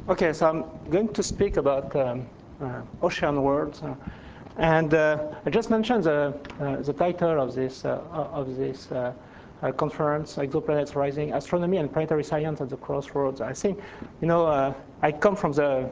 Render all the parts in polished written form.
Okay, so I'm going to speak about ocean worlds, and I just mentioned the title of this conference, Exoplanets Rising: Astronomy and Planetary Science at the Crossroads. I think, I come from the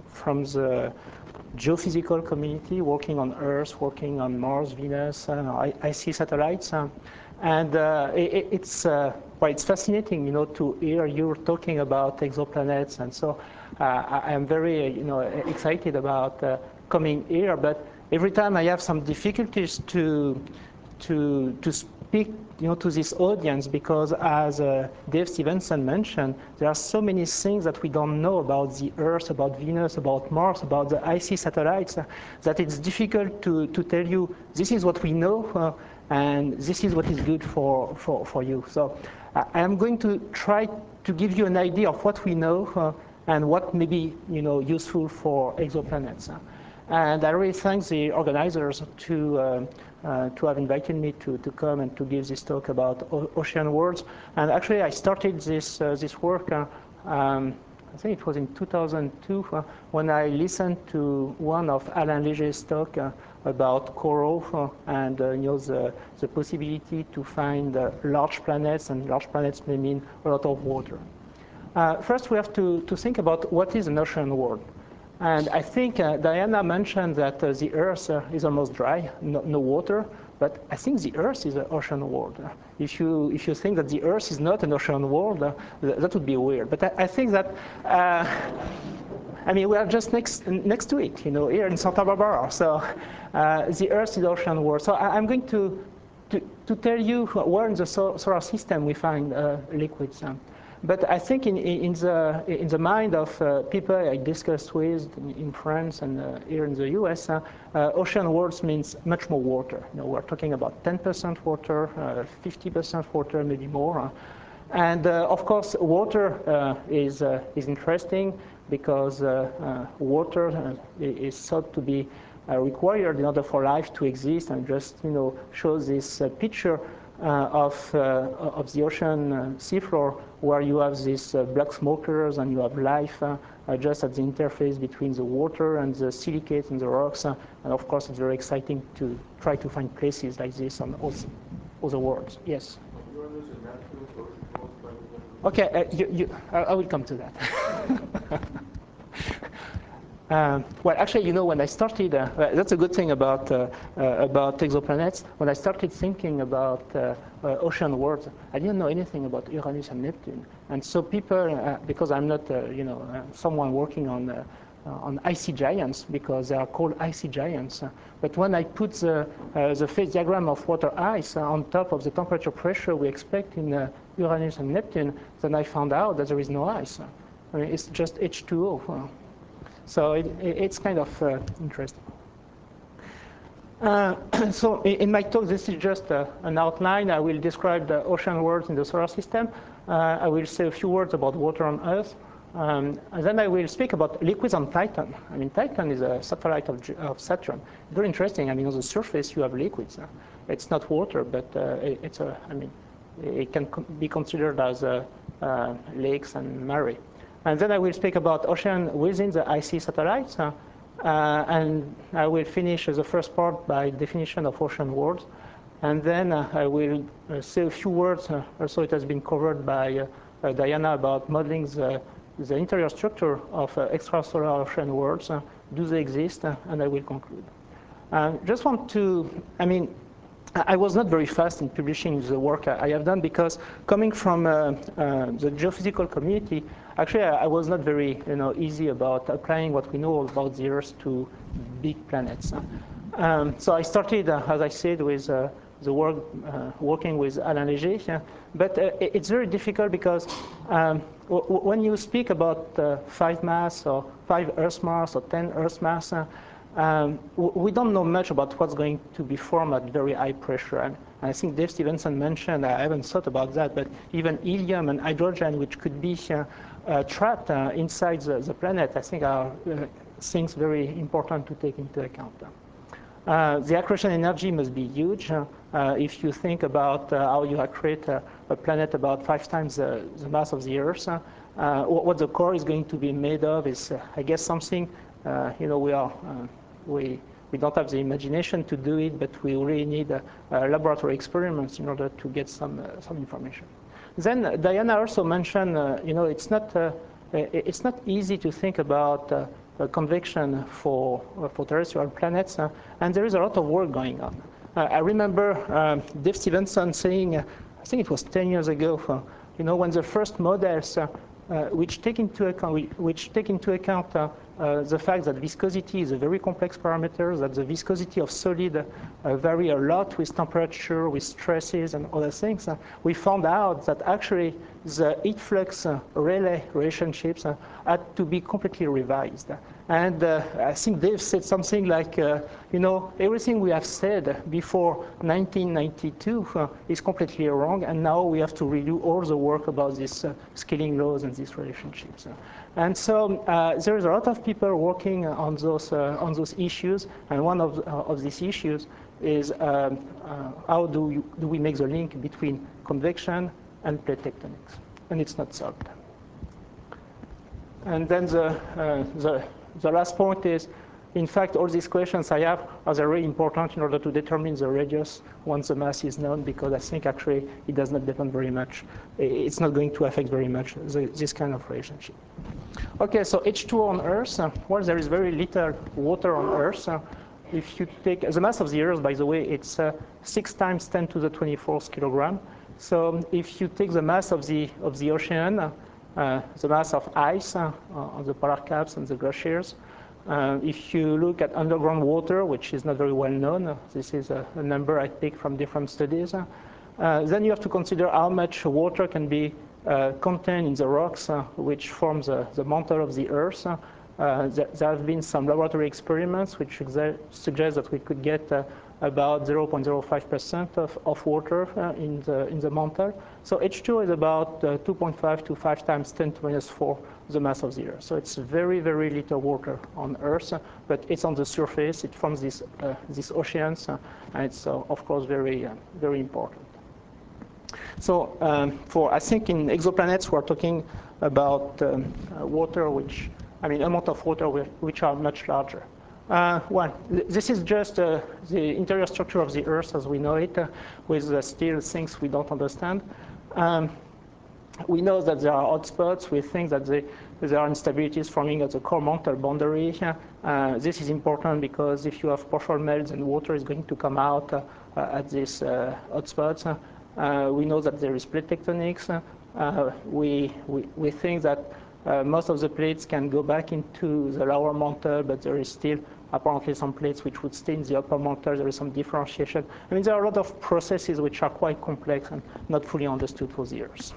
geophysical community, working on Earth, working on Mars, Venus. I see satellites, and it's fascinating, to hear you talking about exoplanets, and so I am very, excited about coming here. But every time I have some difficulties to speak, to this audience, because as Dave Stevenson mentioned, there are so many things that we don't know about the Earth, about Venus, about Mars, about the icy satellites, that it's difficult to tell you this is what we know, and this is what is good for you. So I am going to try to give you an idea of what we know and what may be useful for exoplanets. And I really thank the organizers to have invited me to come and to give this talk about ocean worlds. And actually, I started this work. I think it was in 2002 when I listened to one of Alain Léger's talk about coral and the possibility to find large planets, and large planets may mean a lot of water. First, we have to think about what is an ocean world. And I think Diana mentioned that the Earth is almost dry, no water. But I think the Earth is an ocean world. If you think that the Earth is not an ocean world, that would be weird. But I think that we are just next to it, here in Santa Barbara. So the Earth is ocean world. So I'm going to tell you where in the solar system we find liquids. But I think in the mind of people I discussed with in France and here in the US, ocean worlds means much more water. We're talking about 10% water, 50% water, maybe more. And of course, water is interesting because water is thought to be required in order for life to exist. And just shows this picture of the ocean seafloor, where you have these black smokers and you have life just at the interface between the water and the silicates and the rocks. And of course, it's very exciting to try to find places like this on other worlds. Yes? Okay, I will come to that. Well, actually, when I started, that's a good thing about exoplanets. When I started thinking about ocean worlds, I didn't know anything about Uranus and Neptune. And so people, because I'm not, someone working on icy giants, because they are called icy giants. But when I put the phase diagram of water ice on top of the temperature pressure we expect in Uranus and Neptune, then I found out that there is no ice. It's just H2O. So it's kind of interesting. So in my talk, this is just an outline. I will describe the ocean worlds in the solar system. I will say a few words about water on Earth. And then I will speak about liquids on Titan. Titan is a satellite of Saturn. Very interesting. On the surface, you have liquids. It's not water, but it can be considered as lakes and mare. And then I will speak about ocean within the icy satellites. And I will finish the first part by definition of ocean worlds. And then I will say a few words. Also, it has been covered by Diana about modeling the interior structure of extrasolar ocean worlds. Do they exist? And I will conclude. Just want to, I was not very fast in publishing the work I have done, because coming from the geophysical community, actually I was not very easy about applying what we know about the Earth to big planets. So I started, as I said, with the work working with Alain Léger. But it's very difficult because when you speak about 5 mass or 5 Earth mass or 10 Earth mass, we don't know much about what's going to be formed at very high pressure. And I think Dave Stevenson mentioned, I haven't thought about that, but even helium and hydrogen, which could be trapped inside the planet, I think are things very important to take into account. The accretion energy must be huge. If you think about how you create a planet about 5 times the mass of the Earth, What the core is going to be made of is, I guess, something, we don't have the imagination to do it, but we really need laboratory experiments in order to get some information. Then Diana also mentioned, it's not easy to think about convection for terrestrial planets, and there is a lot of work going on. I remember Dave Stevenson saying, I think it was 10 years ago, when the first models which take into account the fact that viscosity is a very complex parameter, that the viscosity of solid vary a lot with temperature, with stresses, and other things. We found out that actually the heat flux Rayleigh relationships had to be completely revised. And I think Dave said something like, everything we have said before 1992 is completely wrong, and now we have to redo all the work about these scaling laws and these relationships. And so there is a lot of people working on those issues, and one of these issues is how do we make the link between convection and plate tectonics, and it's not solved. And then the last point is, in fact, all these questions I have are very important in order to determine the radius once the mass is known, because I think actually it does not depend very much. It's not going to affect very much this kind of relationship. Okay, so H2O on Earth. Well, there is very little water on Earth. If you take the mass of the Earth, by the way, it's 6 times 10 to the 24th kilogram. So if you take the mass of the ocean, the mass of ice on the polar caps and the glaciers, if you look at underground water, which is not very well known, this is a number I picked from different studies, then you have to consider how much water can be contained in the rocks which form the mantle of the Earth. There have been some laboratory experiments which suggest that we could get about 0.05% of water in the mantle. So H2O is about 2.5 to 5 times 10 to minus 4 the mass of the Earth. So it's very, very little water on Earth, but it's on the surface. It forms these oceans, and it's of course very, very important. So I think in exoplanets we're talking about water amount of water which are much larger. Well, this is just the interior structure of the Earth as we know it, with still things we don't understand. We know that there are hotspots. We think that there are instabilities forming at the core mantle boundary. This is important because if you have partial melts, then water is going to come out at these hotspots. We know that there is plate tectonics. We think that most of the plates can go back into the lower mantle, but there is still apparently some plates which would stay in the upper mantle. There is some differentiation. I mean, there are a lot of processes which are quite complex and not fully understood for the years.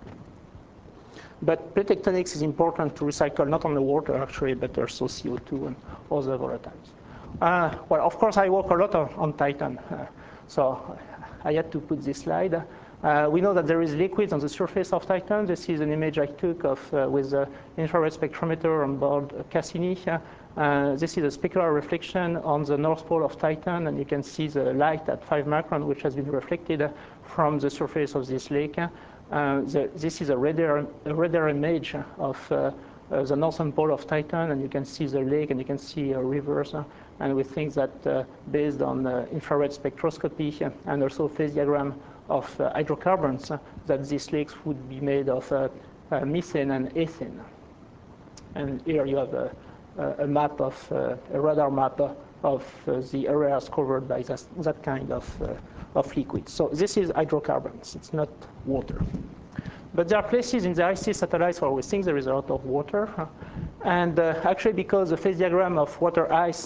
But plate tectonics is important to recycle not only water, actually, but also CO2 and other volatiles. Well, of course, I work a lot on Titan, so I had to put this slide. We know that there is liquid on the surface of Titan. This is an image I took with the infrared spectrometer on board Cassini. This is a specular reflection on the north pole of Titan, and you can see the light at 5 micron, which has been reflected from the surface of this lake. This is a radar image of the northern pole of Titan, and you can see the lake, and you can see rivers. And we think that based on infrared spectroscopy and also phase diagram of hydrocarbons, that these lakes would be made of methane and ethane. And here you have a map of a radar map of the areas covered by that kind of liquid. So this is hydrocarbons. It's not water. But there are places in the icy satellites where we think there is a lot of water. And actually, because the phase diagram of water ice,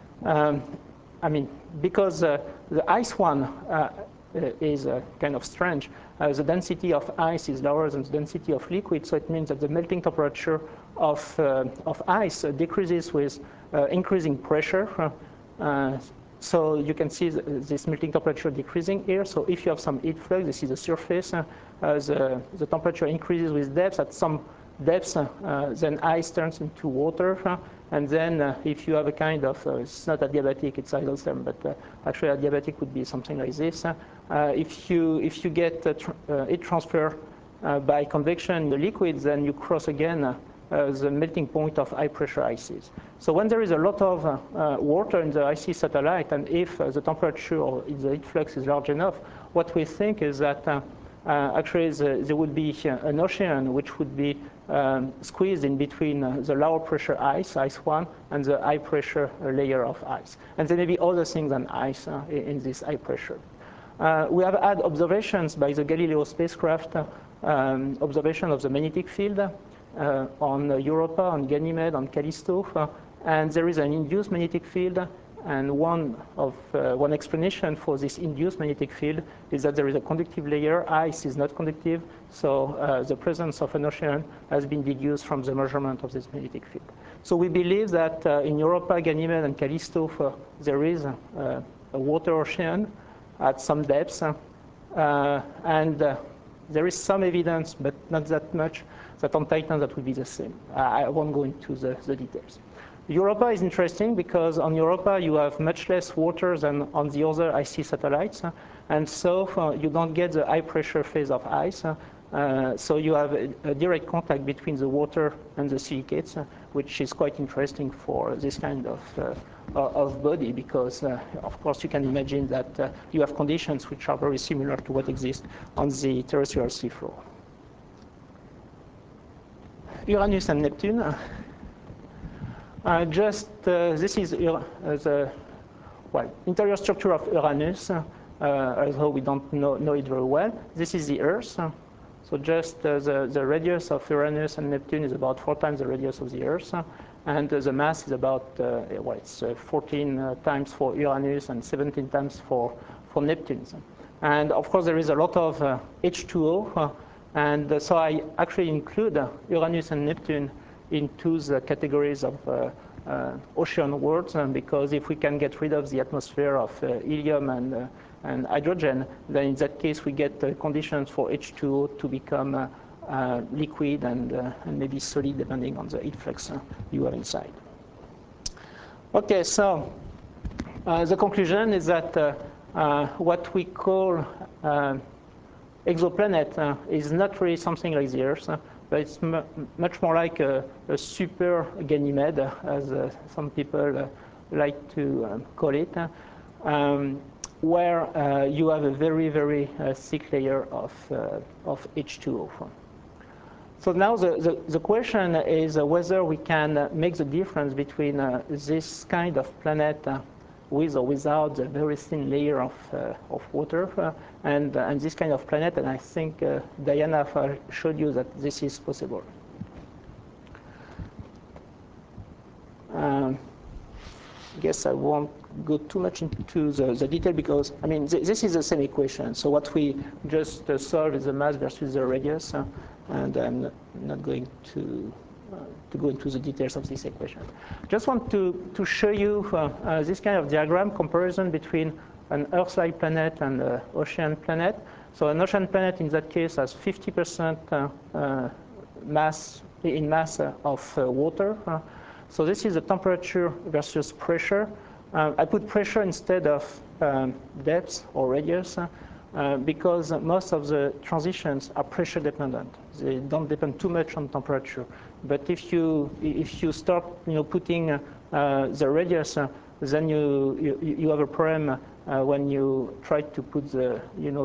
because the ice one is kind of strange, the density of ice is lower than the density of liquid, so it means that the melting temperature of ice decreases with increasing pressure. So you can see this melting temperature decreasing here. So if you have some heat flux, this is the surface, the temperature increases with depth. At some depths, then ice turns into water. And then if you have a kind of, it's not adiabatic, it's isotherm, but actually adiabatic would be something like this. If you get heat transfer by convection in the liquids, then you cross again the melting point of high pressure ices. So when there is a lot of water in the icy satellite, and if the temperature or if the heat flux is large enough, what we think is that actually there would be an ocean which would be squeezed in between the lower pressure ice 1, and the high pressure layer of ice. And there may be other things than ice in this high pressure. We have had observations by the Galileo spacecraft, observation of the magnetic field on Europa, on Ganymede, on Callisto, and there is an induced magnetic field. And one explanation for this induced magnetic field is that there is a conductive layer. Ice is not conductive, so the presence of an ocean has been deduced from the measurement of this magnetic field. So we believe that in Europa, Ganymede, and Callisto, there is a water ocean at some depths, and there is some evidence, but not that much, that on Titan that would be the same. I won't go into the details. Europa is interesting because on Europa you have much less water than on the other icy satellites, and so you don't get the high pressure phase of ice. So you have a direct contact between the water and the silicates, which is quite interesting for this kind of body, because of course you can imagine that you have conditions which are very similar to what exists on the terrestrial seafloor. Uranus and Neptune. This is the interior structure of Uranus, although we don't know it very well. This is the Earth. So just the radius of Uranus and Neptune is about 4 times the radius of the Earth. And the mass is about, it's 14 times for Uranus and 17 times for Neptune. And of course, there is a lot of H2O. And so I actually include Uranus and Neptune into the categories of ocean worlds, because if we can get rid of the atmosphere of helium and hydrogen, then in that case we get conditions for H2O to become liquid and maybe solid, depending on the heat flux you have inside. Okay, so the conclusion is that what we call exoplanet is not really something like the Earth, but it's much more like a super Ganymede, as some people like to call it, where you have a very, very thick layer of H2O. So now the question is whether we can make the difference between this kind of planet with or without a very thin layer of water and this kind of planet. And I think Diana showed you that this is possible. I guess I won't go too much into the detail, because I mean this is the same equation. So what we just solved is the mass versus the radius, and I'm not going to go into the details of this equation. Just want to show you this kind of diagram comparison between an Earth-like planet and an ocean planet. So an ocean planet in that case has 50% mass of water. So this is the temperature versus pressure. I put pressure instead of depth or radius because most of the transitions are pressure dependent. They don't depend too much on temperature. But if you start putting the radius, then you have a problem when you try to put the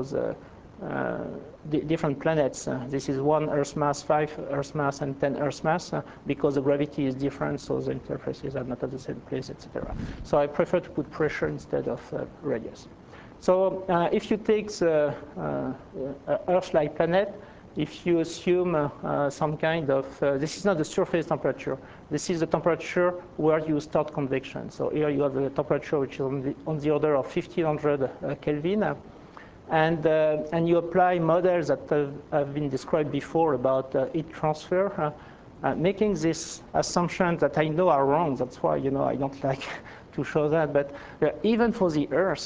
different planets. This is 1 Earth mass, 5 Earth mass, and 10 Earth mass, because the gravity is different, so the interfaces are not at the same place, etc. So I prefer to put pressure instead of radius. So if you take the Earth-like planet, if you assume some kind of, this is not the surface temperature, this is the temperature where you start convection. So here you have the temperature which is on the order of 1500 Kelvin. And you apply models that have been described before about heat transfer, making this assumption that I know are wrong. That's why I don't like to show that. But even for the Earth,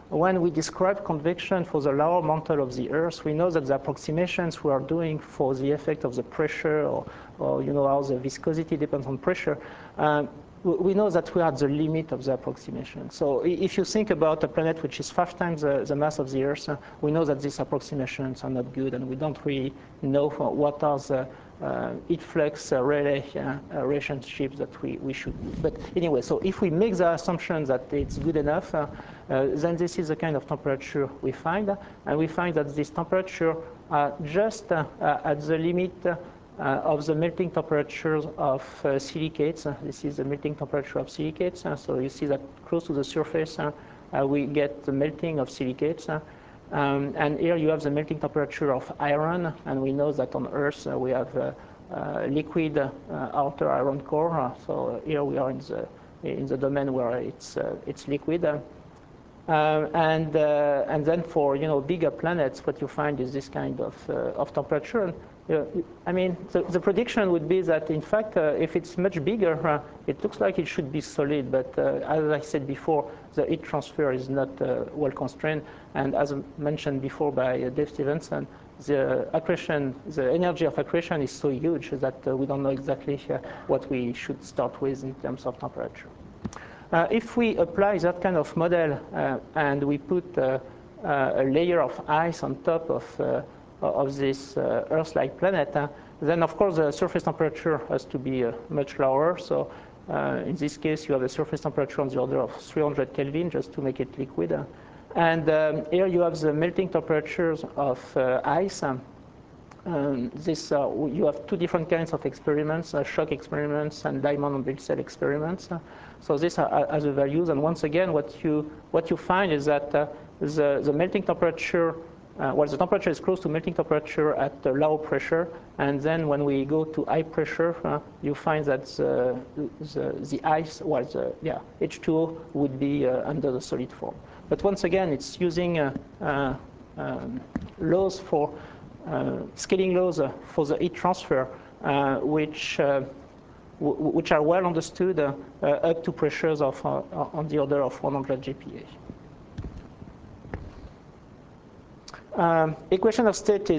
when we describe convection for the lower mantle of the Earth, we know that the approximations we are doing for the effect of the pressure, or how the viscosity depends on pressure, we know that we are at the limit of the approximation. So if you think about a planet which is 5 times the mass of the Earth, we know that these approximations are not good, and we don't really know what are the heat flux relationships that we should use. But anyway, so if we make the assumption that it's good enough, then this is the kind of temperature we find. And we find that this temperature are just at the limit of the melting temperatures of silicates. This is the melting temperature of silicates. So you see that close to the surface, we get the melting of silicates. And here you have the melting temperature of iron. And we know that on Earth, we have liquid outer iron core. So here we are in the domain where it's liquid. And then for bigger planets, what you find is this kind of temperature. I mean, the prediction would be that, in fact, if it's much bigger, it looks like it should be solid. But as I said before, the heat transfer is not well constrained. And as mentioned before by Dave Stevenson, the energy of accretion is so huge that we don't know exactly what we should start with in terms of temperature. If we apply that kind of model and we put a layer of ice on top of this Earth-like planet, then of course the surface temperature has to be much lower. So in this case, you have a surface temperature on the order of 300 Kelvin just to make it liquid. And here you have the melting temperatures of ice. You have 2 different kinds of experiments, shock experiments and diamond on build cell experiments. So these are the values. And once again, what you find is that the melting temperature, the temperature is close to melting temperature at low pressure. And then when we go to high pressure, you find that the ice, H2O would be under the solid form. But once again, it's using laws for scaling laws for the heat transfer, which are well understood up to pressures of on the order of 100 GPa. Equation of state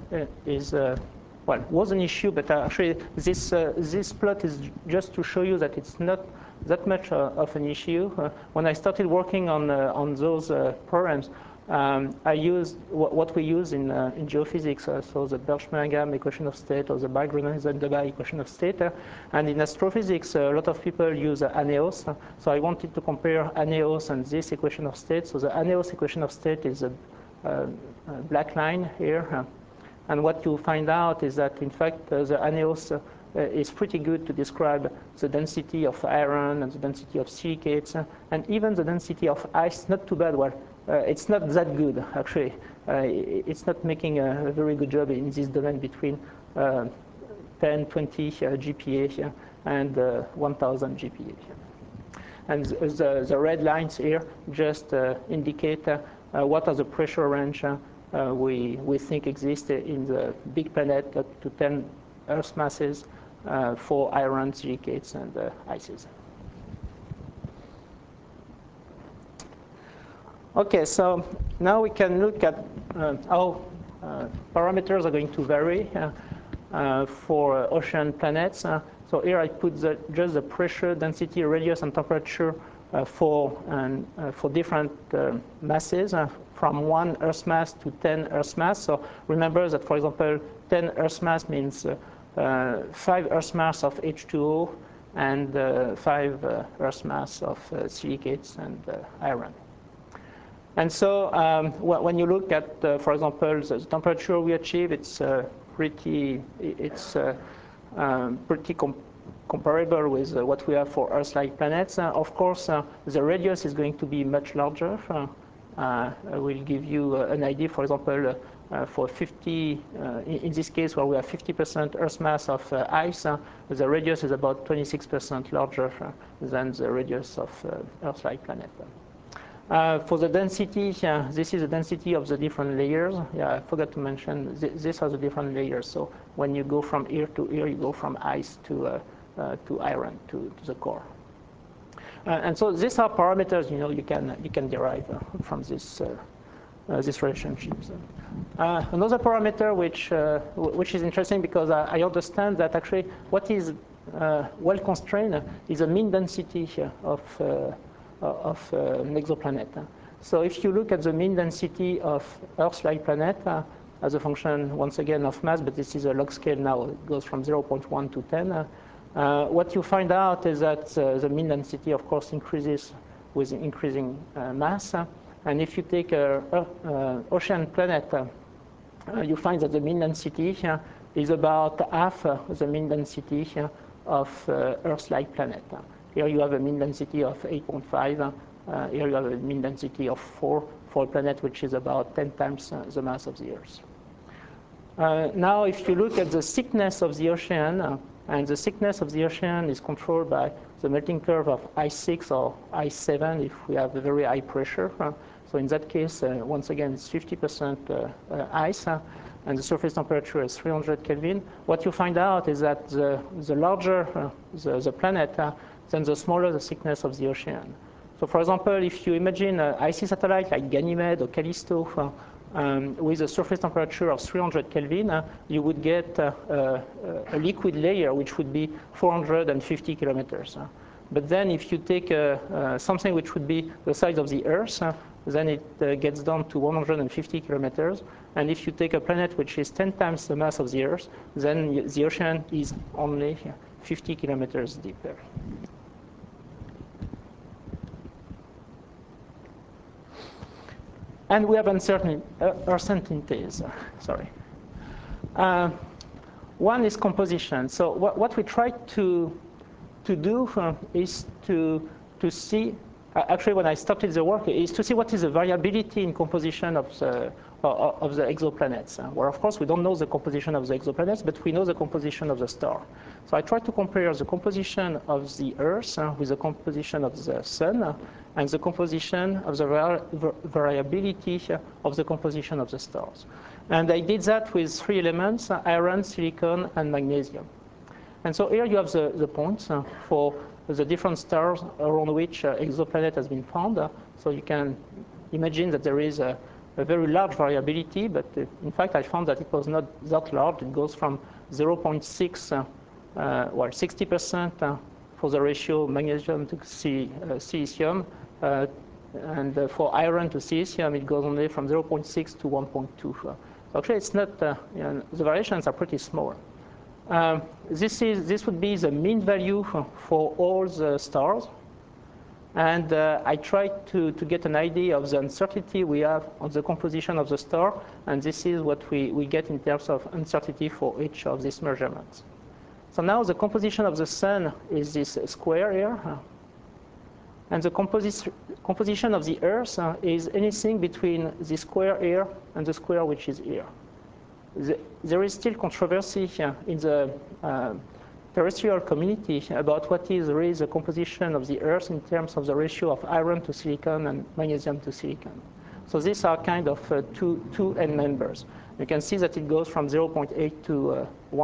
was an issue, but actually this plot is just to show you that it's not that much of an issue. When I started working on those problems, I used what we use in geophysics, so the Birch-Millingham equation of state or the Bach-Grüner-Heisenberg equation of state. And in astrophysics, a lot of people use ANEOS. So I wanted to compare ANEOS and this equation of state. So the ANEOS equation of state is a black line here. And what you find out is that, in fact, the ANEOS is pretty good to describe the density of iron and the density of silicates, and even the density of ice. Not too bad. Well, it's not that good, actually. It's not making a very good job in this domain between 10, 20 GPa and 1,000 GPa. And the red lines here just indicate what are the pressure range we think exist in the big planet up to 10 Earth masses for iron, silicates, and ices. Okay, so now we can look at how parameters are going to vary for ocean planets. So here I put just the pressure, density, radius, and temperature for different masses, from 1 Earth mass to 10 Earth mass. So remember that, for example, 10 Earth mass means 5 Earth mass of H2O and 5 Earth mass of silicates and iron. And so when you look at, for example, the temperature we achieve, it's pretty comparable with what we have for Earth-like planets. Of course, the radius is going to be much larger. I will give you an idea. For example, for 50, in this case where we have 50% Earth mass of ice, the radius is about 26% larger than the radius of Earth-like planet. For the density, this is the density of the different layers. Yeah, I forgot to mention, these are the different layers. So when you go from here to here, you go from ice to iron, to the core. And so these are parameters, you can derive from these relationships. Another parameter which is interesting because I understand that actually what is well constrained is the mean density of an exoplanet. So if you look at the mean density of Earth-like planet as a function, once again, of mass, but this is a log scale now, it goes from 0.1 to 10, what you find out is that the mean density, of course, increases with increasing mass. And if you take an ocean planet, you find that the mean density is about half the mean density of Earth-like planet. Here you have a mean density of 8.5. Here you have a mean density of 4 for a planet which is about 10 times the mass of the Earth. Now, if you look at the thickness of the ocean, and the thickness of the ocean is controlled by the melting curve of I6 or I7 if we have a very high pressure. So in that case, once again, it's 50% ice, and the surface temperature is 300 Kelvin. What you find out is that the larger the planet, then the smaller the thickness of the ocean. So for example, if you imagine an icy satellite like Ganymede or Callisto with a surface temperature of 300 Kelvin, you would get a liquid layer which would be 450 kilometers. But then if you take something which would be the size of the Earth, then it gets down to 150 kilometers. And if you take a planet which is 10 times the mass of the Earth, then the ocean is only 50 kilometers deeper. And we have uncertainties. Sorry. One is composition. So what we try to do is to see, actually when I started the work, is to see what is the variability in composition of the exoplanets. Where of course we don't know the composition of the exoplanets, but we know the composition of the star. So I try to compare the composition of the Earth with the composition of the Sun, and the composition of the variability of the composition of the stars. And I did that with 3 elements, iron, silicon, and magnesium. And so here you have the points for the different stars around which exoplanet has been found. So you can imagine that there is a very large variability, but in fact I found that it was not that large. It goes from 0.6, 60% for the ratio magnesium to silicium, and for iron to silicium it goes only from 0.6 to 1.2. So actually it's not, the variations are pretty small. This would be the mean value for all the stars. And I tried to get an idea of the uncertainty we have on the composition of the star. And this is what we get in terms of uncertainty for each of these measurements. So now the composition of the Sun is this square here. And the composition of the Earth is anything between the square here and the square which is here. There is still controversy in the terrestrial community about what is really the composition of the Earth in terms of the ratio of iron to silicon and magnesium to silicon. So these are kind of two end members. You can see that it goes from 0.8 to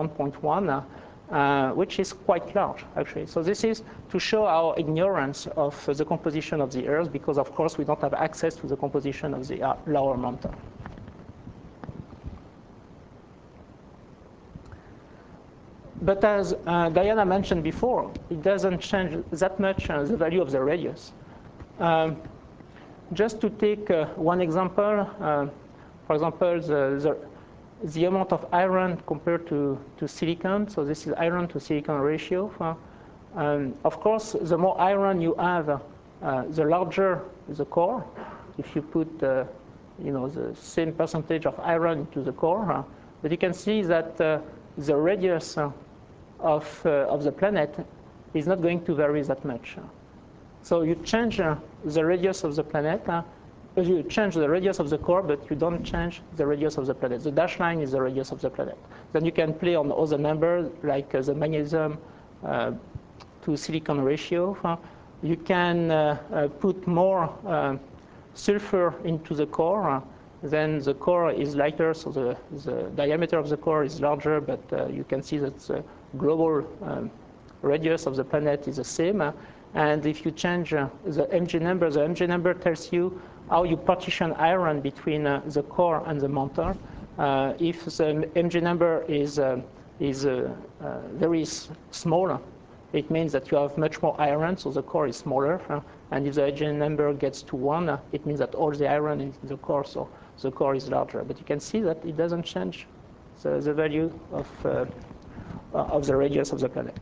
1.1, which is quite large, actually. So this is to show our ignorance of the composition of the Earth, because, of course, we don't have access to the composition of the lower mantle. But as Diana mentioned before, it doesn't change that much the value of the radius. Just to take one example, for example, the amount of iron compared to silicon. So this is iron to silicon ratio. Of course, the more iron you have, the larger the core. If you put the same percentage of iron into the core, but you can see that the radius of the planet is not going to vary that much. So you change the radius of the planet, you change the radius of the core, but you don't change the radius of the planet. The dashed line is the radius of the planet. Then you can play on other numbers, like the magnesium to silicon ratio. You can put more sulfur into the core. Then the core is lighter, so the diameter of the core is larger, but you can see that the global radius of the planet is the same. And if you change the MG number tells you how you partition iron between the core and the mantle. If the MG number is very small, it means that you have much more iron, so the core is smaller. And if the MG number gets to 1, it means that all the iron is in the core, so the core is larger. But you can see that it doesn't change the value of the radius of the planet.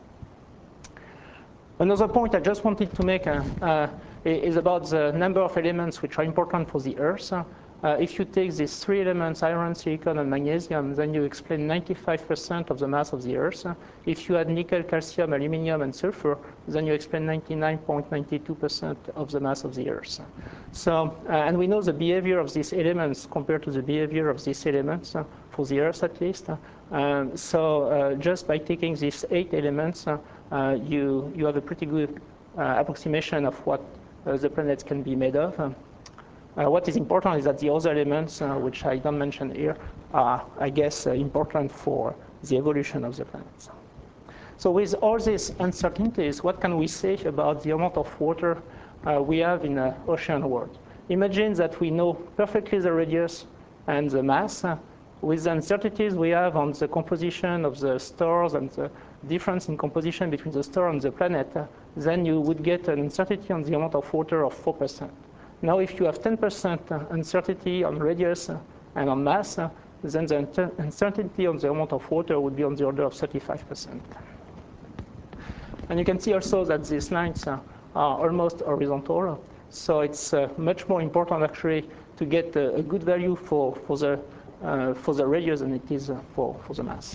Another point I just wanted to make is about the number of elements which are important for the Earth. If you take these 3 elements, iron, silicon, and magnesium, then you explain 95% of the mass of the Earth. If you add nickel, calcium, aluminum, and sulfur, then you explain 99.92% of the mass of the Earth. So, and we know the behavior of these elements compared to the behavior of these elements, for the Earth at least. So just by taking these 8 elements, you have a pretty good approximation of what the planets can be made of. What is important is that the other elements, which I don't mention here, are, I guess, important for the evolution of the planets. So with all these uncertainties, what can we say about the amount of water we have in the ocean world? Imagine that we know perfectly the radius and the mass. With the uncertainties we have on the composition of the stars and the difference in composition between the star and the planet, then you would get an uncertainty on the amount of water of 4%. Now, if you have 10% uncertainty on radius and on mass, then the uncertainty on the amount of water would be on the order of 35%. And you can see also that these lines are almost horizontal. So it's much more important, actually, to get a good value for the radius than it is for the mass.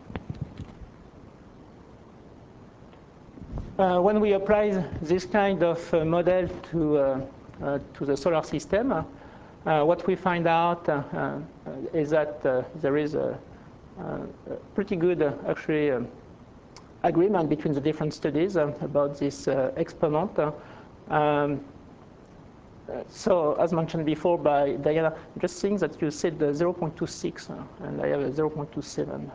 When we apply this kind of model to the solar system, what we find out is that there is a pretty good, actually, agreement between the different studies about this exponent. So, as mentioned before by Diana, just seeing that you said 0.26, and I have a 0.27.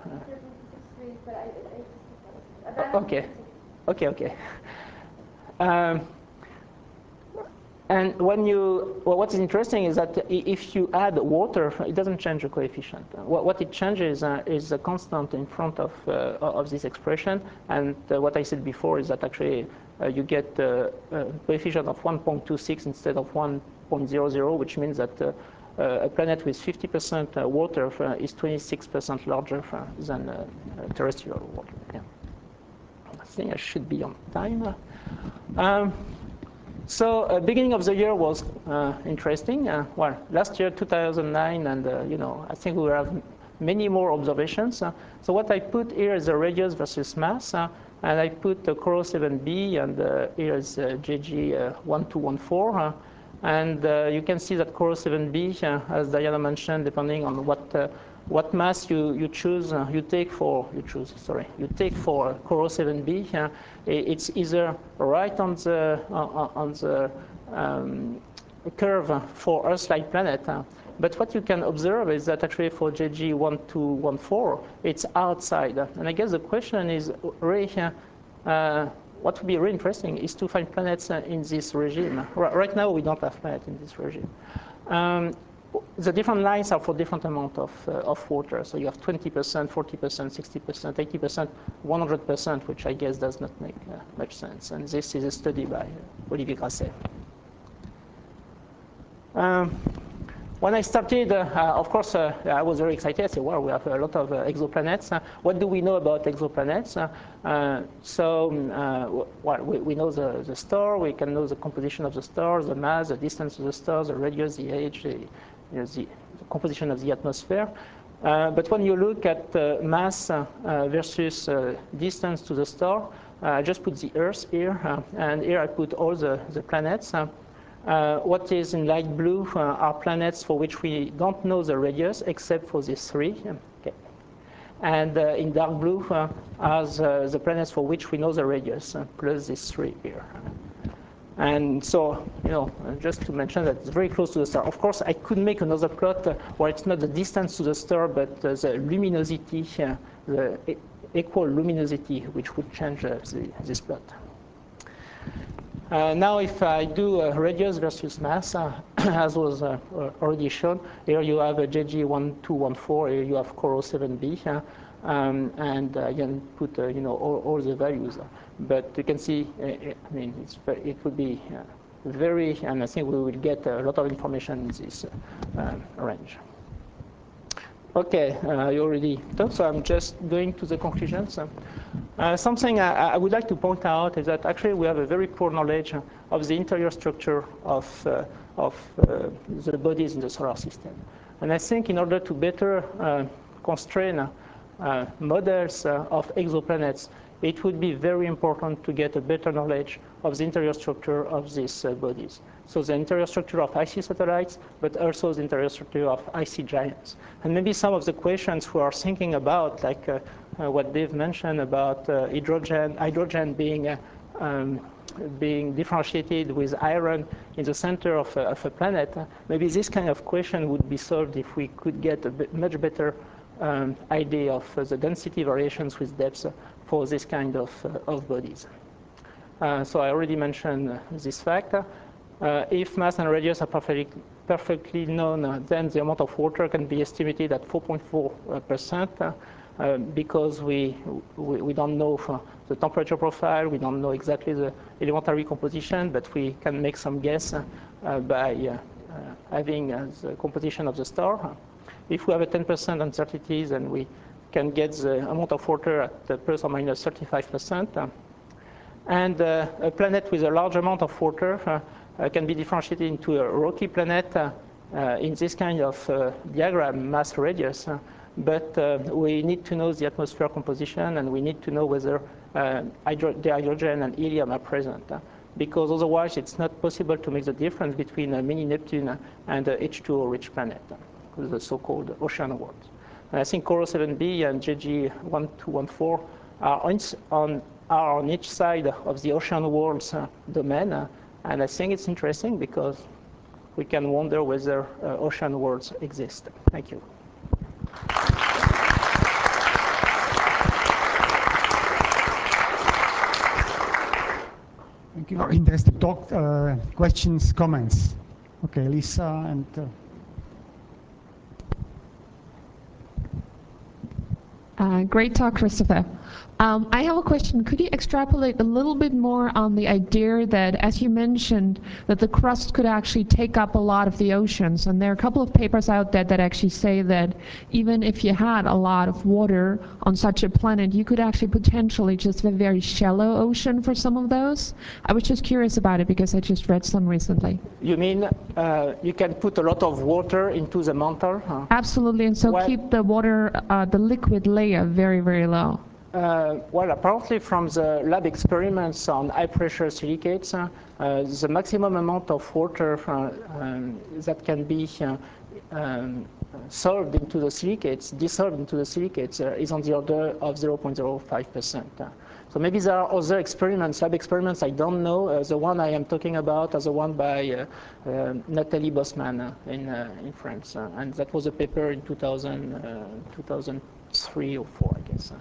Okay. And what is interesting is that if you add water, it doesn't change the coefficient. What it changes is the constant in front of this expression. And what I said before is that actually you get a coefficient of 1.26 instead of 1.00, which means that a planet with 50% water is 26% larger than terrestrial water. Yeah. I think I should be on time. So beginning of the year was interesting. Well, last year, 2009, and I think we will have many more observations. So what I put here is the radius versus mass, and I put the Corot 7b, and here is JG 1214. And you can see that Corot 7b, as Diana mentioned, depending on what mass you take for Corot 7b, it's either right on the curve for Earth-like planet. But what you can observe is that actually for JG 1214, it's outside. And I guess the question is really, what would be really interesting is to find planets in this regime. Right now, we don't have planets in this regime. The different lines are for different amount of water. So you have 20%, 40%, 60%, 80%, 100%, which I guess does not make much sense. And this is a study by Olivier Grasset. When I started, of course, I was very excited. I said, wow, we have a lot of exoplanets. What do we know about exoplanets? Well, we know the star. We can know the composition of the stars, the mass, the distance of the stars, the radius, the age, the composition of the atmosphere. But when you look at mass versus distance to the star, I just put the Earth here, and here I put all the planets. What is in light blue are planets for which we don't know the radius except for these 3. Okay. And in dark blue are the planets for which we know the radius, plus these 3 here. And so, just to mention that it's very close to the star. Of course, I could make another plot where it's not the distance to the star, but the luminosity, equal luminosity, which would change this plot. Now, if I do radius versus mass, as was already shown, here you have a JG1214, here you have Coro 7b, and you can put all the values. But you can see, I mean, it would be very, and I think we will get a lot of information in this range. Okay, you already talked, so I'm just going to the conclusions. Something I would like to point out is that actually we have a very poor knowledge of the interior structure of the bodies in the solar system. And I think in order to better constrain models of exoplanets, it would be very important to get a better knowledge of the interior structure of these bodies. So the interior structure of icy satellites, but also the interior structure of icy giants. And maybe some of the questions we are thinking about, like what Dave mentioned about hydrogen being differentiated with iron in the center of a planet, maybe this kind of question would be solved if we could get a much better idea of the density variations with depth for this kind of bodies. So I already mentioned this fact. If mass and radius are perfectly known, then the amount of water can be estimated at 4.4%, because we don't know the temperature profile, we don't know exactly the elementary composition, but we can make some guess by having the composition of the star. If we have a 10% uncertainty, then we can get the amount of water at plus or minus 35%. And a planet with a large amount of water can be differentiated into a rocky planet in this kind of diagram, mass radius. But we need to know the atmosphere composition, and we need to know whether the hydrogen and helium are present. Because otherwise, it's not possible to make the difference between a mini Neptune and a H2O-rich planet, the so-called ocean worlds. And I think Coro 7b and JG1214 are on each side of the ocean worlds domain. And I think it's interesting because we can wonder whether ocean worlds exist. Thank you. Thank you for interesting talk. Questions, comments? Okay, Lisa and... Great talk, Christopher. I have a question. Could you extrapolate a little bit more on the idea that, as you mentioned, that the crust could actually take up a lot of the oceans? And there are a couple of papers out there that actually say that even if you had a lot of water on such a planet, you could actually potentially just have a very shallow ocean for some of those. I was just curious about it because I just read some recently. You mean you can put a lot of water into the mantle? Huh? Absolutely, and so keep the water, the liquid layer very, very low. Well, apparently from the lab experiments on high-pressure silicates, the maximum amount of water that can be dissolved into the silicates is on the order of 0.05%. So maybe there are other experiments, lab experiments I don't know. The one I am talking about is the one by Nathalie Bosman in France. And that was a paper in 2003 or 4, I guess.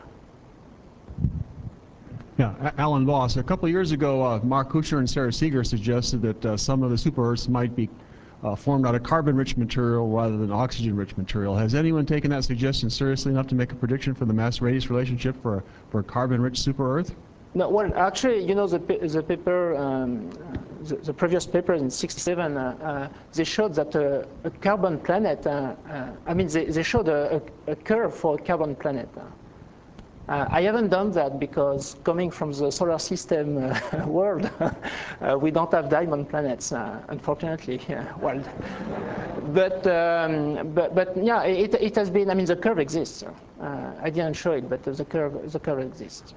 Yeah, Alan Voss. A couple of years ago, Mark Kuchner and Sarah Seeger suggested that some of the super-Earths might be formed out of carbon-rich material rather than oxygen-rich material. Has anyone taken that suggestion seriously enough to make a prediction for the mass-radius relationship for a carbon-rich super-Earth? No, well, actually, you know, the paper, the previous paper in '67, they showed that a carbon planet, I mean, they showed a curve for a carbon planet. I haven't done that because coming from the solar system world, we don't have diamond planets, unfortunately. Well, but yeah, it has been. I mean, the curve exists. I didn't show it, but the curve exists.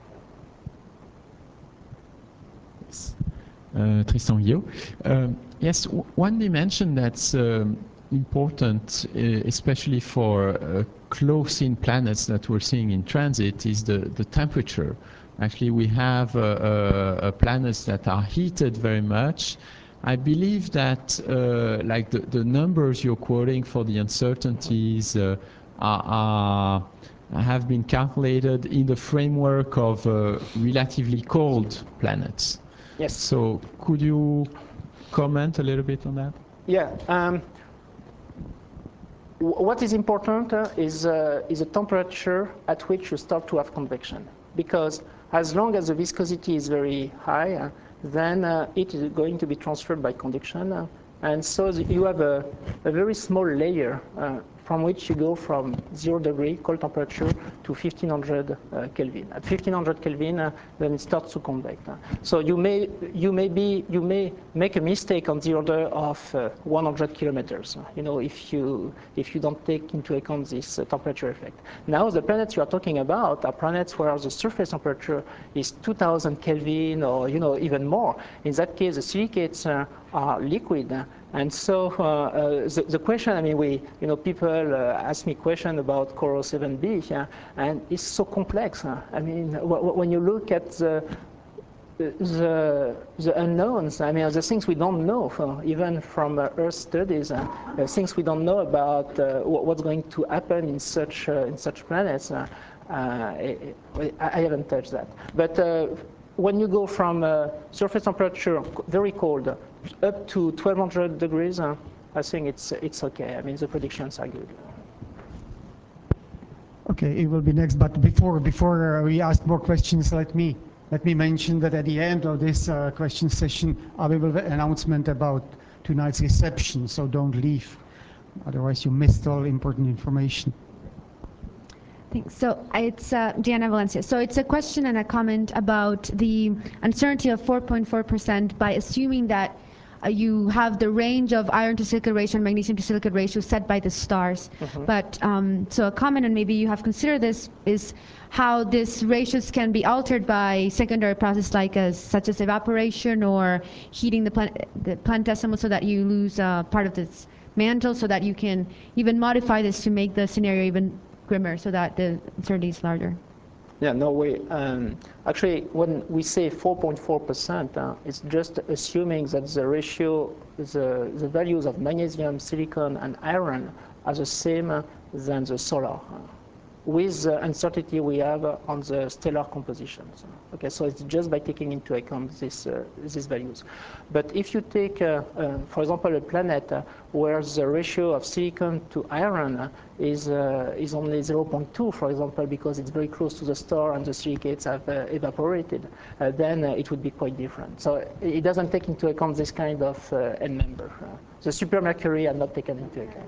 Yes. Tristan Guillot. Yes, one dimension that's important, especially for close-in planets that we're seeing in transit, is the temperature. Actually, we have planets that are heated very much. I believe that like the numbers you're quoting for the uncertainties are have been calculated in the framework of relatively cold planets. Yes. So could you comment a little bit on that? Yeah. What is important is the temperature at which you start to have convection. Because as long as the viscosity is very high, then it is going to be transferred by conduction. And so you have a very small layer from which you go from 0 degree cold temperature to 1500 Kelvin. At 1500 Kelvin, then it starts to convect. So you may make a mistake on the order of 100 kilometers. If you don't take into account this temperature effect. Now the planets you are talking about are planets where the surface temperature is 2000 Kelvin or even more. In that case, the silicates are liquid. And so the question, I mean, people ask me questions about Coral 7b, and it's so complex. I mean, when you look at the unknowns, I mean, the things we don't know, even from Earth studies, things we don't know about what's going to happen in such planets. I haven't touched that. But when you go from surface temperature very cold up to 1200 degrees, I think it's okay. I mean, the predictions are good. Okay, it will be next. But before we ask more questions, let me mention that at the end of this question session, I will have an announcement about tonight's reception. So don't leave, otherwise you missed all important information. Thanks. So it's Diana Valencia. So it's a question and a comment about the uncertainty of 4.4% by assuming that you have the range of iron to silicate ratio and magnesium to silicate ratio set by the stars. Mm-hmm. But so a comment, and maybe you have considered this, is how these ratios can be altered by secondary process such as evaporation or heating the planetesimal so that you lose part of this mantle, so that you can even modify this to make the scenario even grimmer so that the uncertainty is larger. Yeah, no way. Actually, when we say 4.4%, it's just assuming that the ratio, the values of magnesium, silicon, and iron are the same than the solar, with the uncertainty we have on the stellar compositions. Okay, so it's just by taking into account these values. But if you take, for example, a planet where the ratio of silicon to iron is only 0.2, for example, because it's very close to the star and the silicates have evaporated, then it would be quite different. So it doesn't take into account this kind of N number. The supermercury are not taken into account.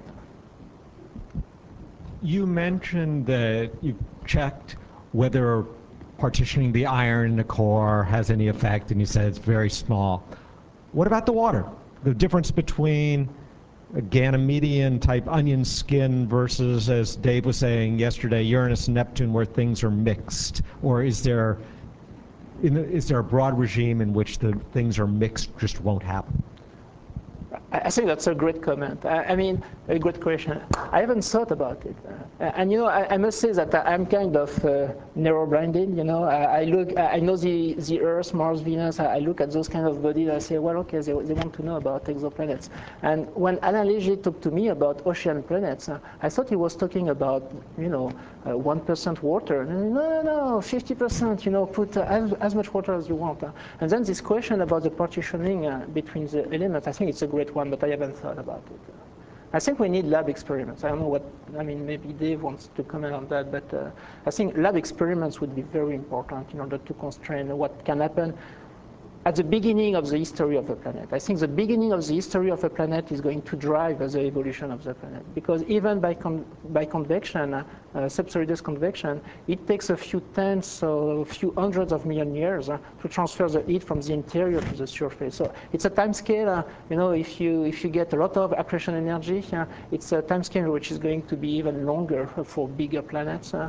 You mentioned that you checked whether partitioning the iron in the core has any effect, and you said it's very small. What about the water? The difference between a Ganymedean type onion skin versus, as Dave was saying yesterday, Uranus and Neptune, where things are mixed? Or is there a broad regime in which the things are mixed just won't happen? I think that's a great comment. I mean, a great question. I haven't thought about it. And I must say that I'm kind of narrow-minded. I know the Earth, Mars, Venus. I look at those kind of bodies. I say, well, okay, they want to know about exoplanets. And when Alain Léger talked to me about ocean planets, I thought he was talking about 1% water. No, 50%. Put as much water as you want. And then this question about the partitioning between the elements, I think it's a great one, but I haven't thought about it. I think we need lab experiments. I don't know maybe Dave wants to comment on that, but I think lab experiments would be very important in order to constrain what can happen at the beginning of the history of the planet. I think the beginning of the history of a planet is going to drive the evolution of the planet, because even by convection, subsolidus convection, it takes a few tens or a few hundreds of million years to transfer the heat from the interior to the surface. So it's a time scale. If you get a lot of accretion energy, it's a time scale which is going to be even longer for bigger planets. So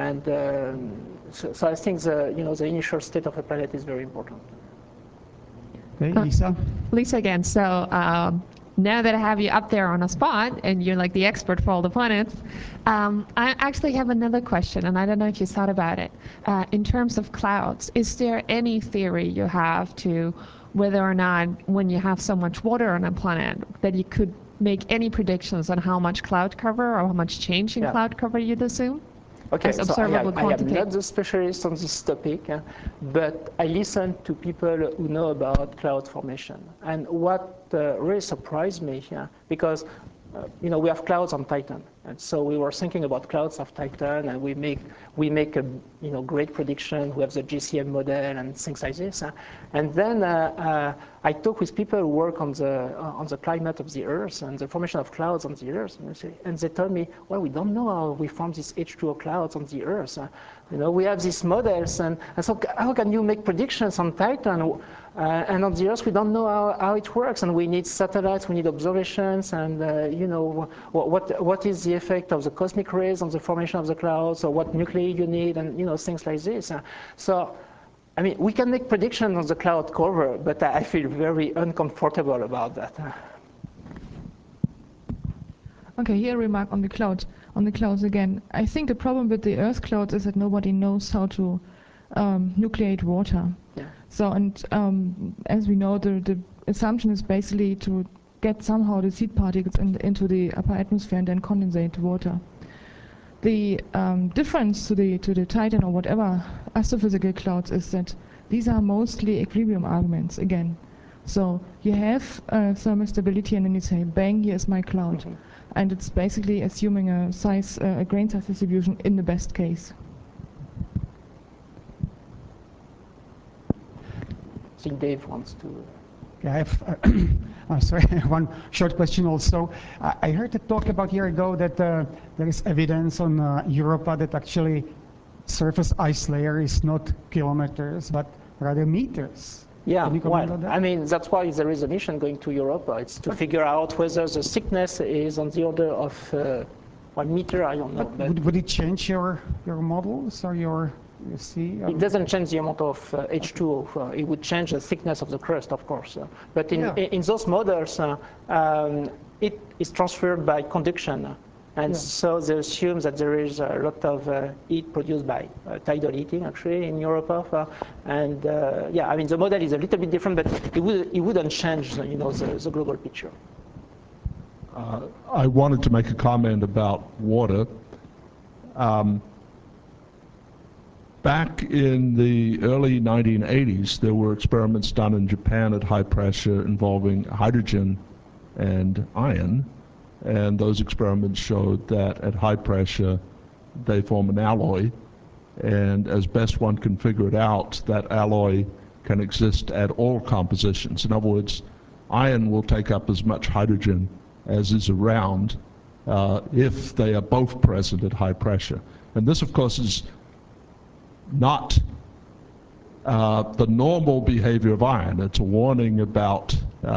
I think the initial state of a planet is very important. Okay, Lisa? Lisa again. So now that I have you up there on a spot and you're like the expert for all the planets, I actually have another question, and I don't know if you thought about it. In terms of clouds, is there any theory you have to whether or not when you have so much water on a planet that you could make any predictions on how much cloud cover or how much change in cloud cover you'd assume? Okay, as so observable I am quantity? not the specialist on this topic, but I listen to people who know about cloud formation. And what really surprised me, because we have clouds on Titan, and so we were thinking about clouds of Titan, and we make a great prediction. We have the GCM model and things like this. And then I talk with people who work on the climate of the Earth and the formation of clouds on the Earth, and they tell me, well, we don't know how we form these H2O clouds on the Earth. We have these models, and so how can you make predictions on Titan? And on the Earth, we don't know how it works, and we need satellites, we need observations, and what is the effect of the cosmic rays on the formation of the clouds, or what nuclei you need, and things like this. So, I mean, we can make predictions on the cloud cover, but I feel very uncomfortable about that. Okay, here a remark on the clouds. On the clouds again, I think the problem with the Earth clouds is that nobody knows how to nucleate water. Yeah. So, and as we know, the assumption is basically to get somehow the seed particles into the upper atmosphere and then condensate the water. The difference to the Titan or whatever astrophysical clouds is that these are mostly equilibrium arguments again. So you have thermal stability, and then you say, bang, here's my cloud. Mm-hmm. And it's basically assuming a grain size distribution in the best case. I think Dave wants to. Yeah, I have, sorry, one short question also. I heard a talk about a year ago that there is evidence on Europa that actually surface ice layer is not kilometers, but rather meters. Yeah, well, I mean, that's why there is a mission going to Europa. It's to figure out whether the thickness is on the order of 1 meter, I don't know. But would it change your models or your... You see, it doesn't change the amount of H2O. It would change the thickness of the crust, of course. But in those models, it is transferred by conduction. And so they assume that there is a lot of heat produced by tidal heating, actually, in Europa. And I mean, the model is a little bit different, but it wouldn't change, the global picture. I wanted to make a comment about water. Back in the early 1980s, there were experiments done in Japan at high pressure involving hydrogen and iron, and those experiments showed that at high pressure they form an alloy, and as best one can figure it out, that alloy can exist at all compositions. In other words, iron will take up as much hydrogen as is around if they are both present at high pressure. And this, of course, is not the normal behavior of iron. It's a warning about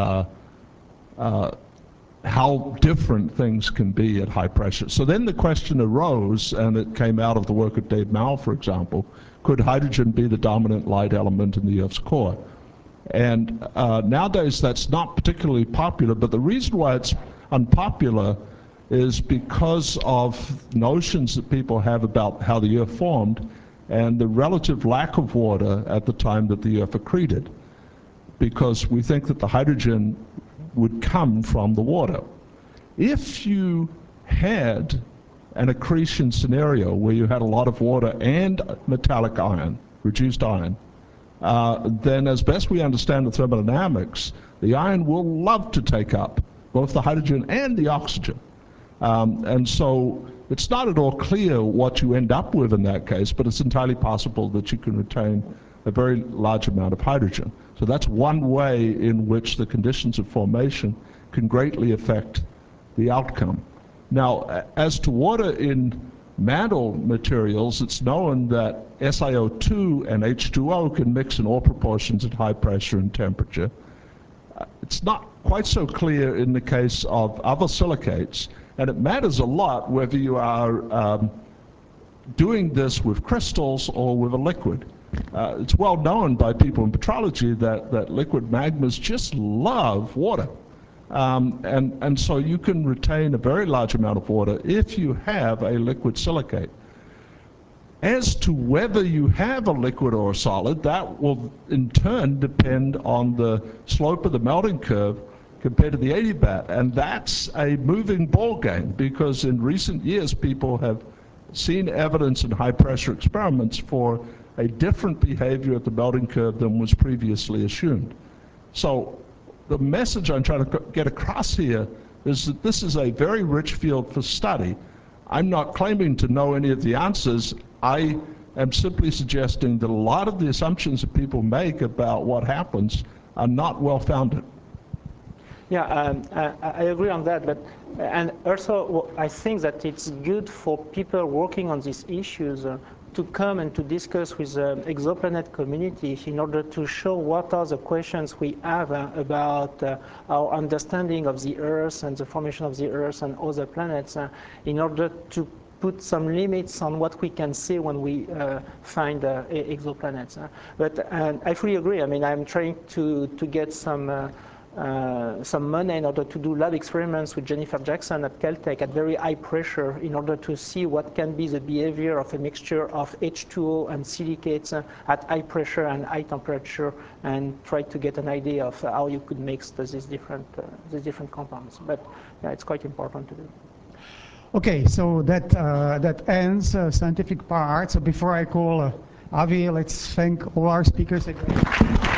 how different things can be at high pressure. So then the question arose, and it came out of the work of Dave Mao, for example, could hydrogen be the dominant light element in the Earth's core? And nowadays that's not particularly popular, but the reason why it's unpopular is because of notions that people have about how the Earth formed and the relative lack of water at the time that the Earth accreted, because we think that the hydrogen would come from the water. If you had an accretion scenario where you had a lot of water and metallic iron, reduced iron, then as best we understand the thermodynamics, the iron will love to take up both the hydrogen and the oxygen. And so it's not at all clear what you end up with in that case, but it's entirely possible that you can retain a very large amount of hydrogen. So that's one way in which the conditions of formation can greatly affect the outcome. Now, as to water in mantle materials, it's known that SiO2 and H2O can mix in all proportions at high pressure and temperature. It's not quite so clear in the case of other silicates, and it matters a lot whether you are doing this with crystals or with a liquid. It's well known by people in petrology that liquid magmas just love water. And so you can retain a very large amount of water if you have a liquid silicate. As to whether you have a liquid or a solid, that will in turn depend on the slope of the melting curve compared to the adiabat, and that's a moving ball game, because in recent years people have seen evidence in high-pressure experiments for a different behavior at the melting curve than was previously assumed. So the message I'm trying to get across here is that this is a very rich field for study. I'm not claiming to know any of the answers. I am simply suggesting that a lot of the assumptions that people make about what happens are not well-founded. Yeah, I agree on that, but and also I think that it's good for people working on these issues to come and to discuss with the exoplanet community in order to show what are the questions we have about our understanding of the Earth and the formation of the Earth and other planets in order to put some limits on what we can see when we find exoplanets. But I fully agree. I mean, I'm trying to get some money in order to do lab experiments with Jennifer Jackson at Caltech at very high pressure in order to see what can be the behavior of a mixture of H2O and silicates at high pressure and high temperature, and try to get an idea of how you could mix these different compounds. But yeah, it's quite important to do. Okay, so that ends scientific part. So before I call Avi, let's thank all our speakers again.